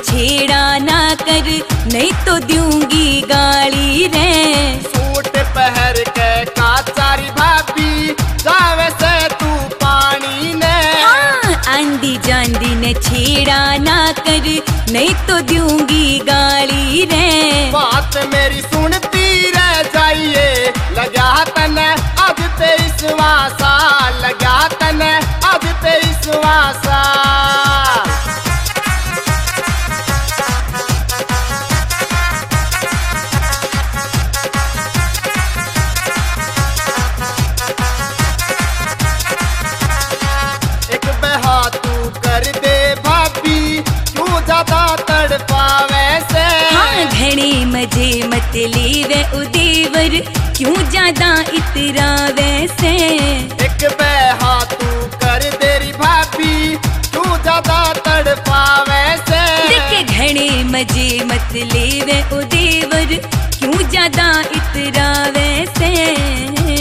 छेड़ा ना कर, नहीं तो दूंगी गाली रे। सूट पहर के काचारी भाभी जावे से तू पानी ने। हाँ, आंधी जांदी ने छेड़ा ना कर, नहीं तो दूंगी गाली रे। बात मेरी सुनती रह जाइए, लगा तने अब 23वां साल, लगा तने अब 23वां साल। एक बहा तू कर दे भाभी, क्यों ज्यादा तड़पावे से। हाँ, घणे मजे मत लेवे उदेवर, क्यों ज्यादा इतरावे से। एक बहा तू कर दे री भाभी, क्यों ज्यादा तड़पावे से। देखे घणे मजे मत लेवे उदेवर, क्यों ज्यादा इतरावे से।